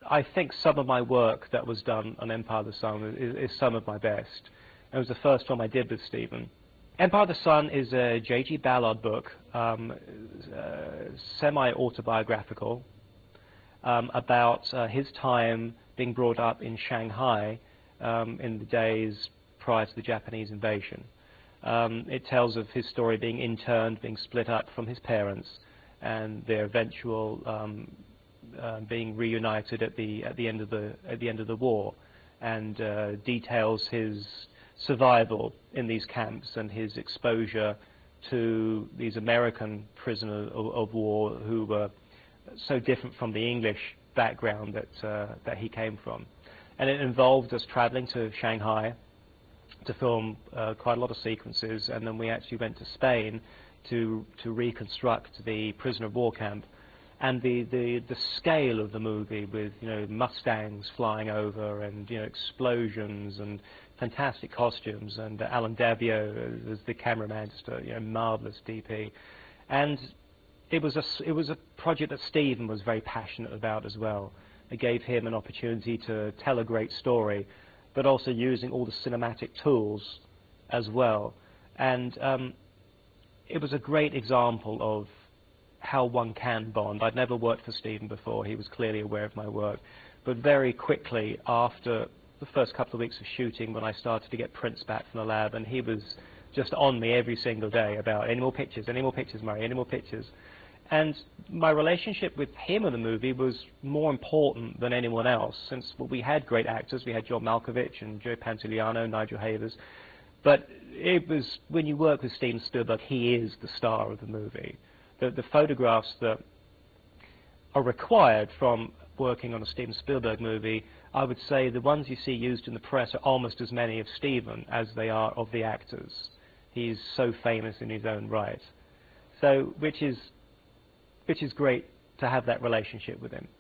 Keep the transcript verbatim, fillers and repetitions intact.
I think some of my work that was done on Empire of the Sun is, is some of my best. It was the first film I did with Steven. Empire of the Sun is a J G Ballard book, um, uh, semi-autobiographical, um, about uh, his time being brought up in Shanghai um, in the days prior to the Japanese invasion. Um, it tells of his story being interned, being split up from his parents, and their eventual um, uh, being reunited at the at the end of the at the end of the war, and uh, details his survival in these camps and his exposure to these American prisoners of, of war who were so different from the English background that uh, that he came from. And it involved us traveling to Shanghai to film uh, quite a lot of sequences, and then we actually went to Spain to to reconstruct the prisoner of war camp. And the, the, the scale of the movie, with you know Mustangs flying over and you know explosions and fantastic costumes, and uh, Alan Davio as the cameraman, just a you know marvelous D P, and it was a it was a project that Steven was very passionate about as well. It gave him an opportunity to tell a great story, but also using all the cinematic tools as well. And um, it was a great example of how one can bond. I'd never worked for Steven before. He was clearly aware of my work. But very quickly, after the first couple of weeks of shooting, when I started to get prints back from the lab, and he was just on me every single day about any more pictures, any more pictures, Murray, any more pictures. And my relationship with him in the movie was more important than anyone else, since well, we had great actors. We had John Malkovich and Joe Pantoliano, Nigel Havers. But it was, when you work with Steven Spielberg, he is the star of the movie. The, the photographs that are required from working on a Steven Spielberg movie, I would say the ones you see used in the press are almost as many of Steven as they are of the actors. He's so famous in his own right. So, which is, which is great to have that relationship with him.